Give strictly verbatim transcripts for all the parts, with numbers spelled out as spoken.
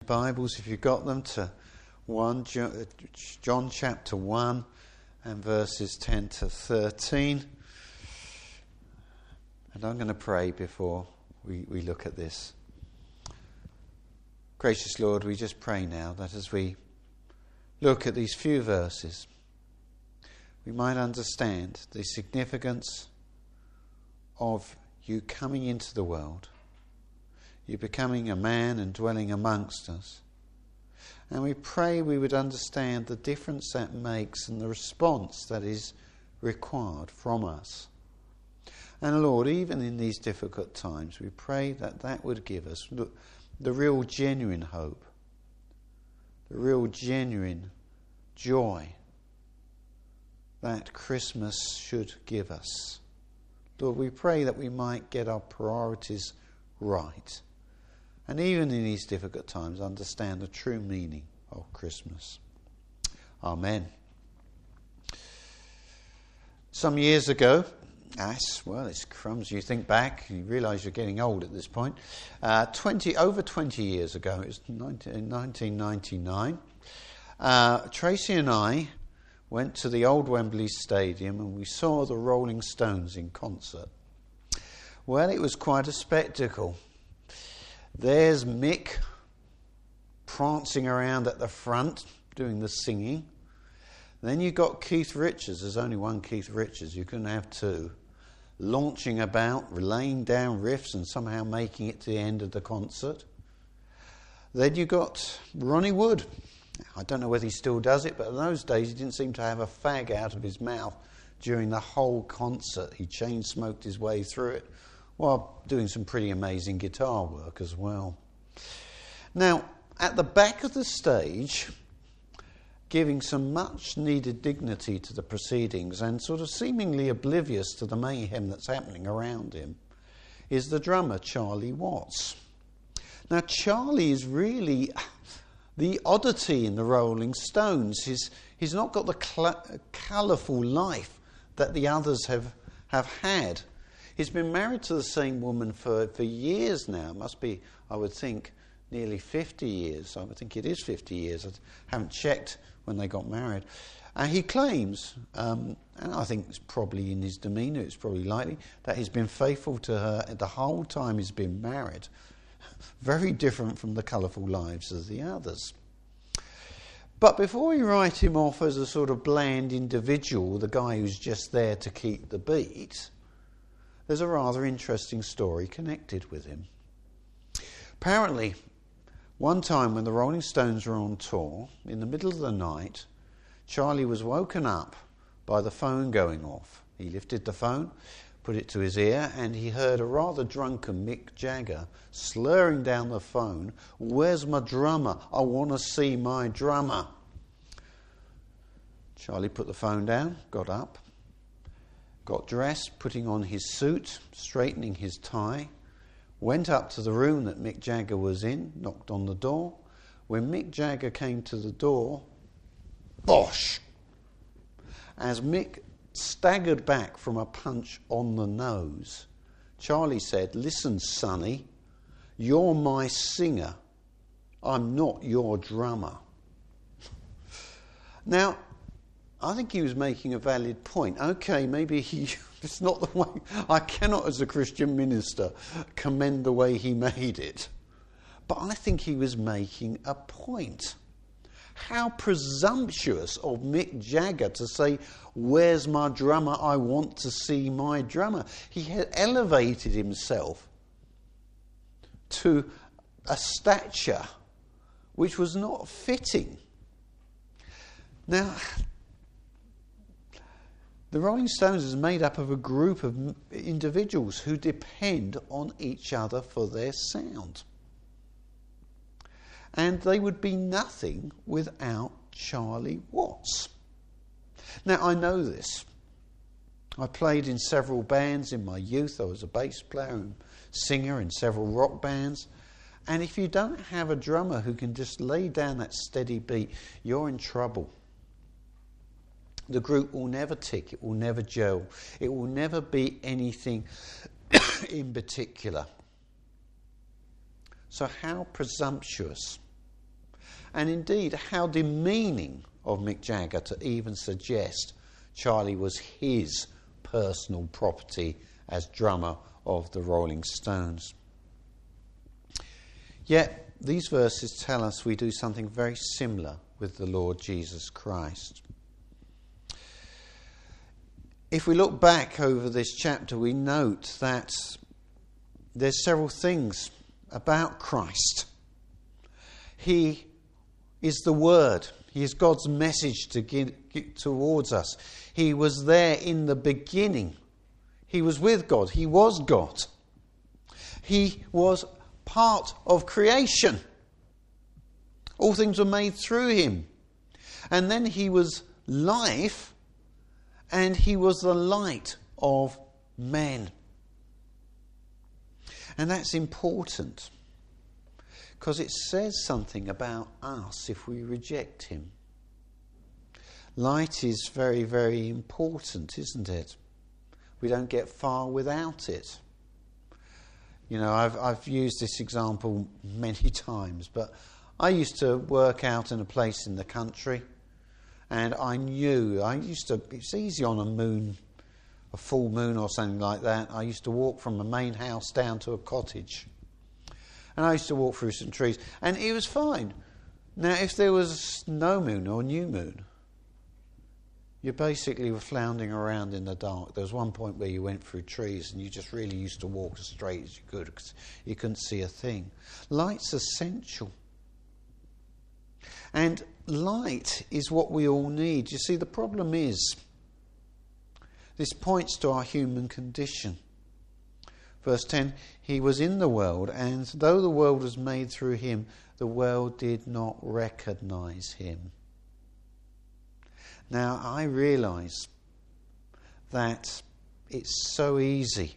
Bibles, if you've got them, to one John chapter one and verses ten to thirteen. And I'm going to pray before we, we look at this. Gracious Lord, we just pray now that as we look at these few verses, we might understand the significance of you coming into the world, you becoming a man and dwelling amongst us. And we pray we would understand the difference that makes and the response that is required from us. And Lord, even in these difficult times, we pray that that would give us the real genuine hope, the real genuine joy that Christmas should give us. Lord, we pray that we might get our priorities right. And even in these difficult times, understand the true meaning of Christmas. Amen. Some years ago, as well, it's crumbs. You think back, you realise you're getting old at this point. Uh, twenty over twenty years ago, it was nineteen ninety-nine. Uh, Tracy and I went to the old Wembley Stadium and we saw the Rolling Stones in concert. Well, it was quite a spectacle. There's Mick prancing around at the front doing the singing. Then you got Keith Richards. There's only one Keith Richards. You couldn't have two. Launching about, laying down riffs and somehow making it to the end of the concert. Then you got Ronnie Wood. I don't know whether he still does it, but in those days he didn't seem to have a fag out of his mouth during the whole concert. He chain smoked his way through it while doing some pretty amazing guitar work as well. Now, at the back of the stage, giving some much needed dignity to the proceedings and sort of seemingly oblivious to the mayhem that's happening around him, is the drummer Charlie Watts. Now, Charlie is really the oddity in the Rolling Stones. He's, he's not got the cl- colourful life that the others have, have had. He's been married to the same woman for, for years now. It must be, I would think, nearly fifty years. I would think it is fifty years. I haven't checked when they got married. And he claims, um, and I think it's probably in his demeanour, it's probably likely, that he's been faithful to her the whole time he's been married. Very different from the colourful lives of the others. But before we write him off as a sort of bland individual, the guy who's just there to keep the beat, there's a rather interesting story connected with him. Apparently, one time when the Rolling Stones were on tour, in the middle of the night, Charlie was woken up by the phone going off. He lifted the phone, put it to his ear, and he heard a rather drunken Mick Jagger slurring down the phone, "Where's my drummer? I want to see my drummer." Charlie put the phone down, got up, got dressed, putting on his suit, straightening his tie, went up to the room that Mick Jagger was in, knocked on the door. When Mick Jagger came to the door, bosh! As Mick staggered back from a punch on the nose, Charlie said, "Listen, Sonny, you're my singer. I'm not your drummer." Now, I think he was making a valid point. Okay, maybe he, it's not the way, I cannot as a Christian minister commend the way he made it. But I think he was making a point. How presumptuous of Mick Jagger to say, "Where's my drummer? I want to see my drummer." He had elevated himself to a stature which was not fitting. Now, the Rolling Stones is made up of a group of individuals who depend on each other for their sound. And they would be nothing without Charlie Watts. Now, I know this. I played in several bands in my youth. I was a bass player and singer in several rock bands. And if you don't have a drummer who can just lay down that steady beat, you're in trouble. The group will never tick, it will never gel, it will never be anything in particular. So how presumptuous And indeed, how demeaning of Mick Jagger to even suggest Charlie was his personal property as drummer of the Rolling Stones. Yet, these verses tell us we do something very similar with the Lord Jesus Christ. If we look back over this chapter, we note that there's several things about Christ. He is the Word. He is God's message to give, give towards us. He was there in the beginning. He was with God. He was God. He was part of creation. All things were made through him. And then he was life, and he was the light of men. And that's important, because it says something about us if we reject him. Light is very, very important, isn't it? We don't get far without it. You know, I've I've used this example many times, but I used to work out in a place in the country, and I knew, I used to, it's easy on a moon, a full moon or something like that. I used to walk from a main house down to a cottage. And I used to walk through some trees, and it was fine. Now, if there was no moon or new moon, you basically were floundering around in the dark. There was one point where you went through trees and you just really used to walk as straight as you could because you couldn't see a thing. Light's essential. And light is what we all need. You see, the problem is, this points to our human condition. Verse ten, he was in the world, and though the world was made through him, the world did not recognize him. Now, I realise that it's so easy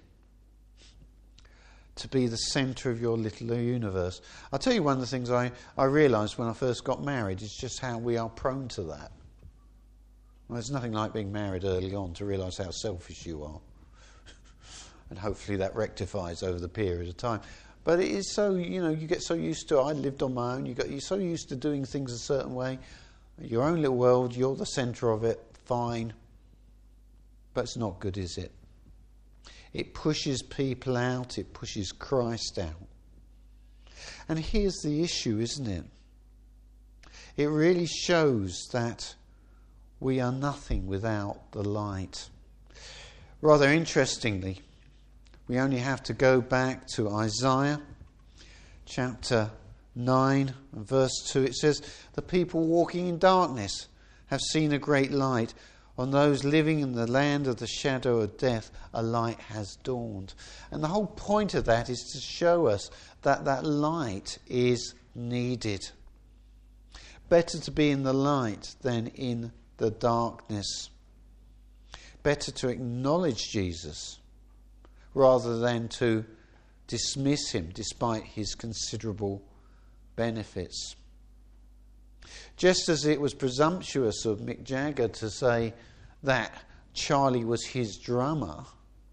to be the centre of your little universe. I'll tell you one of the things I, I realised when I first got married is just how we are prone to that. Well, there's nothing like being married early on to realise how selfish you are. And hopefully that rectifies over the period of time. But it is so, you know, you get so used to it. I lived on my own. You got, you're so used to doing things a certain way. Your own little world, you're the centre of it, fine. But it's not good, is it? It pushes people out. It pushes Christ out. And here's the issue, isn't it? It really shows that we are nothing without the light. Rather interestingly, we only have to go back to Isaiah chapter nine and verse two. It says, the people walking in darkness have seen a great light. On those living in the land of the shadow of death, a light has dawned. And the whole point of that is to show us that that light is needed. Better to be in the light than in the darkness. Better to acknowledge Jesus rather than to dismiss him despite his considerable benefits. Just as it was presumptuous of Mick Jagger to say that Charlie was his drummer,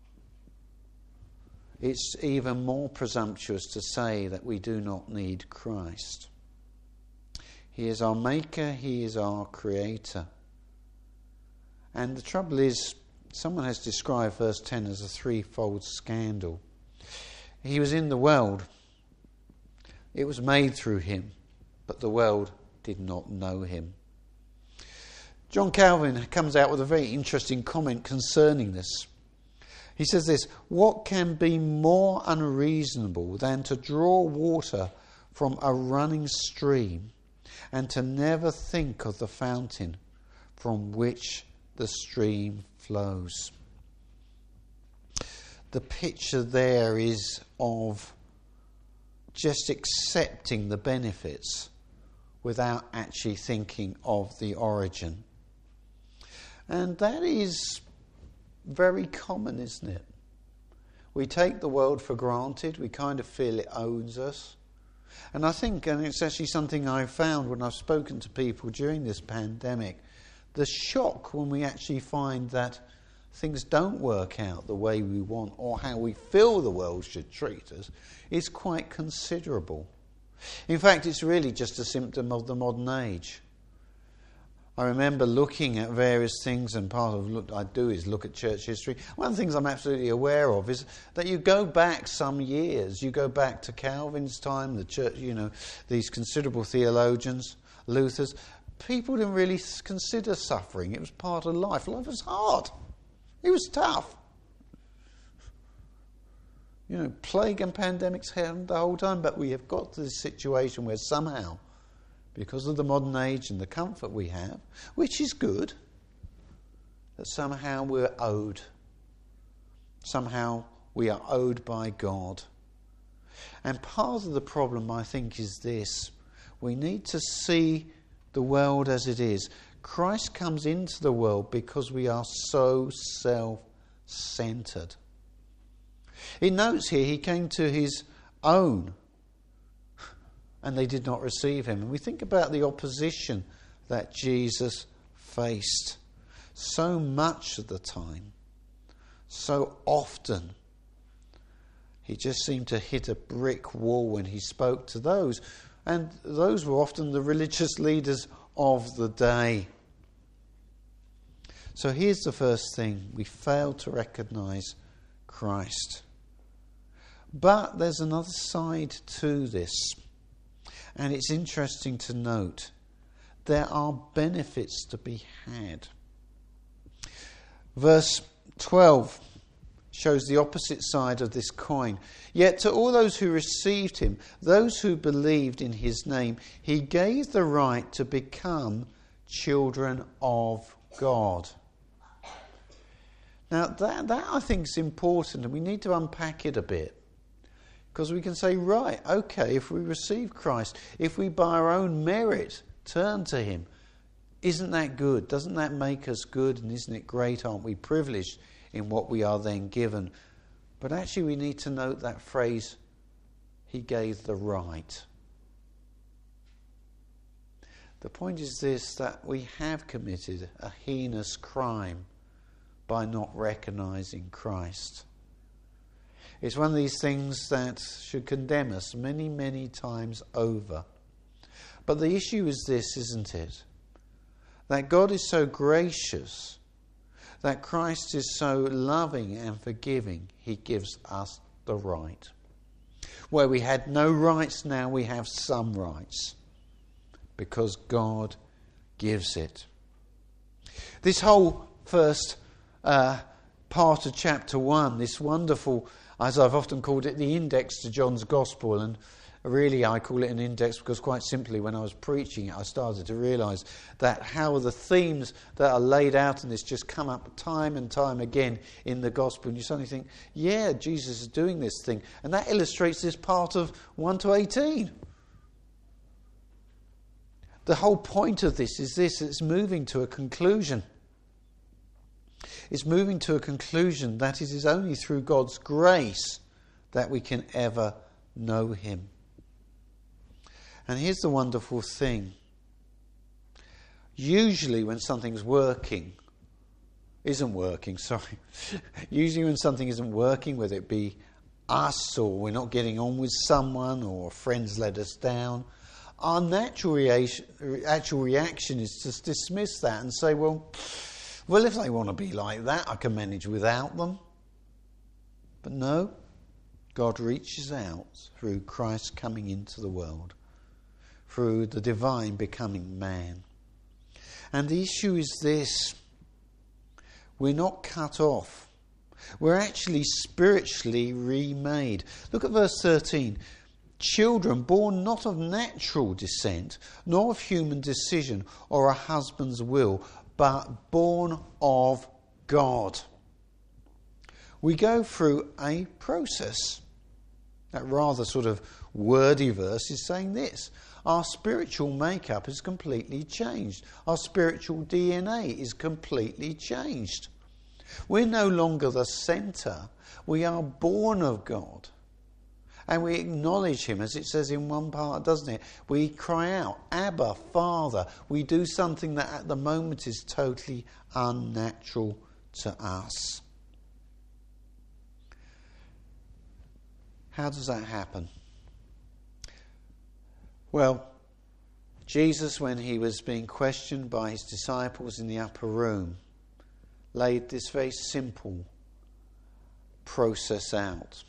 it's even more presumptuous to say that we do not need Christ. He is our maker, he is our creator. And the trouble is, someone has described verse ten as a threefold scandal. He was in the world. It was made through him, but the world did not know him. John Calvin comes out with a very interesting comment concerning this. He says this, what can be more unreasonable than to draw water from a running stream and to never think of the fountain from which the stream flows? The picture there is of just accepting the benefits without actually thinking of the origin. And that is very common, isn't it? We take the world for granted. We kind of feel it owns us. And I think, and it's actually something I've found when I've spoken to people during this pandemic, the shock when we actually find that things don't work out the way we want or how we feel the world should treat us is quite considerable. In fact, it's really just a symptom of the modern age. I remember looking at various things, and part of what I do is look at church history. One of the things I'm absolutely aware of is that you go back some years. You go back to Calvin's time, the church, you know, these considerable theologians, Luther's. People didn't really consider suffering. It was part of life. Life was hard. It was tough. You know, plague and pandemics happened the whole time, but we have got to this situation where somehow, because of the modern age and the comfort we have, which is good, that somehow we're owed. Somehow we are owed by God. And part of the problem, I think, is this. We need to see the world as it is. Christ comes into the world because we are so self-centered. It notes here, he came to his own, and they did not receive him. And we think about the opposition that Jesus faced so much of the time, so often. He just seemed to hit a brick wall when he spoke to those. And those were often the religious leaders of the day. So here's the first thing. We fail to recognise Christ. But there's another side to this. And it's interesting to note there are benefits to be had. Verse twelve shows the opposite side of this coin. Yet to all those who received him, those who believed in his name, he gave the right to become children of God. Now that, that I think is important, and we need to unpack it a bit. Because we can say, right, okay, if we receive Christ, if we by our own merit turn to him, isn't that good? Doesn't that make us good? And isn't it great? Aren't we privileged in what we are then given? But actually we need to note that phrase, he gave the right. The point is this, that we have committed a heinous crime by not recognising Christ. It's one of these things that should condemn us many, many times over. But the issue is this, isn't it? That God is so gracious, that Christ is so loving and forgiving, he gives us the right. Where we had no rights, now we have some rights. Because God gives it. This whole first uh, part of chapter one, this wonderful, as I've often called it, the index to John's Gospel, and really I call it an index because quite simply when I was preaching it I started to realise that how the themes that are laid out in this just come up time and time again in the Gospel, and you suddenly think, yeah, Jesus is doing this thing, and that illustrates this part of one to eighteen. The whole point of this is this, it's moving to a conclusion. It's moving to a conclusion that it is only through God's grace that we can ever know him. And here's the wonderful thing. Usually when something's working, isn't working, sorry. Usually when something isn't working, whether it be us or we're not getting on with someone or friends let us down, our natural reaction, actual reaction is to dismiss that and say, well, well, if they want to be like that, I can manage without them. But no, God reaches out through Christ coming into the world, through the divine becoming man. And the issue is this, we're not cut off. We're actually spiritually remade. Look at verse thirteen. Children born not of natural descent, nor of human decision or a husband's will, but born of God. We go through a process. That rather sort of wordy verse is saying this. Our spiritual makeup is completely changed. Our spiritual D N A is completely changed. We're no longer the centre. We are born of God. And we acknowledge him, as it says in one part, doesn't it? We cry out, Abba, Father. We do something that at the moment is totally unnatural to us. How does that happen? Well, Jesus, when he was being questioned by his disciples in the upper room, laid this very simple process out.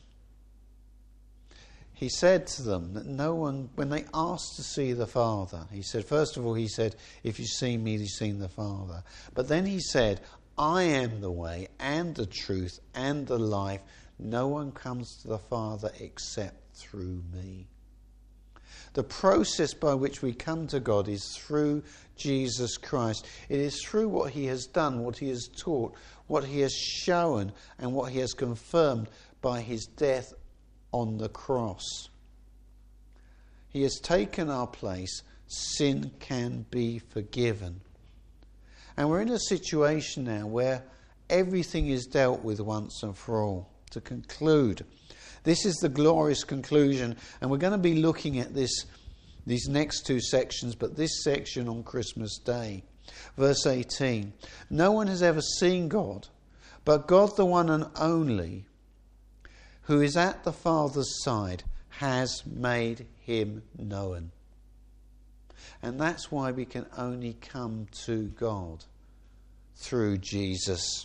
He said to them that no one, when they asked to see the Father, he said, first of all, he said, if you've seen me, you've seen the Father. But then he said, I am the way and the truth and the life. No one comes to the Father except through me. The process by which we come to God is through Jesus Christ. It is through what he has done, what he has taught, what he has shown, and what he has confirmed by his death on the cross. He has taken our place. Sin can be forgiven. And we're in a situation now where everything is dealt with once and for all. To conclude, this is the glorious conclusion, and we're going to be looking at this, these next two sections, but this section on Christmas Day. Verse eighteen, no one has ever seen God, but God, the one and only, who is at the Father's side, has made him known. And that's why we can only come to God through Jesus.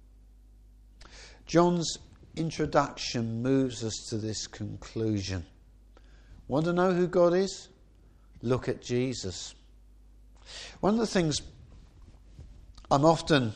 John's introduction moves us to this conclusion. Want to know who God is? Look at Jesus. One of the things I'm often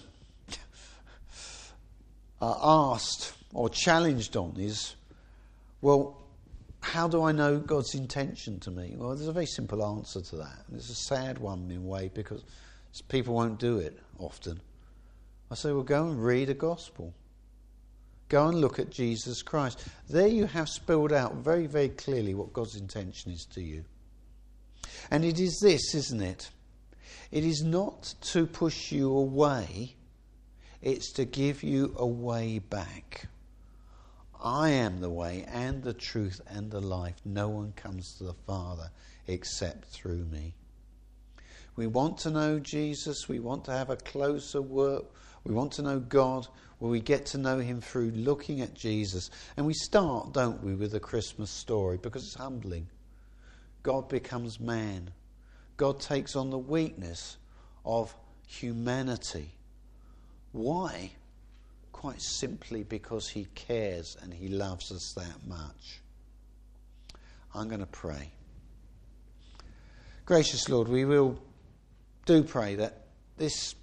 uh, asked or challenged on is, well, how do I know God's intention to me? Well, there's a very simple answer to that. And it's a sad one in a way because people won't do it often. I say, well, go and read a gospel. Go and look at Jesus Christ. There you have spelled out very, very clearly what God's intention is to you. And it is this, isn't it? It is not to push you away. It's to give you a way back. I am the way and the truth and the life. No one comes to the Father except through me. We want to know Jesus. We want to have a closer work. We want to know God. Well, we get to know him through looking at Jesus. And we start, don't we, with the Christmas story because it's humbling. God becomes man. God takes on the weakness of humanity. Why? Quite simply because he cares and he loves us that much. I'm going to pray. Gracious Lord, we will do pray that this,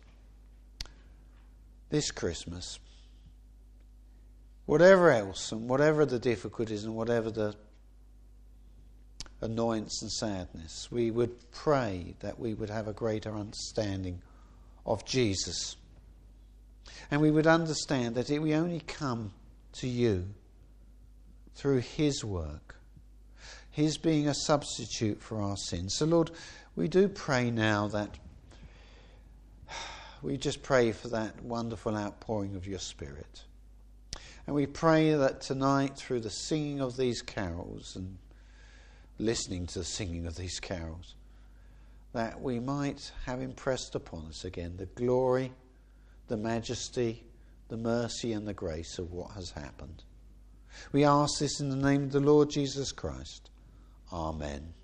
this Christmas, whatever else and whatever the difficulties and whatever the annoyance and sadness, we would pray that we would have a greater understanding of Jesus. And we would understand that we only come to you through his work, his being a substitute for our sins. So Lord, we do pray now that we just pray for that wonderful outpouring of your Spirit. And we pray that tonight through the singing of these carols and listening to the singing of these carols, that we might have impressed upon us again the glory, the majesty, the mercy and the grace of what has happened. We ask this in the name of the Lord Jesus Christ. Amen.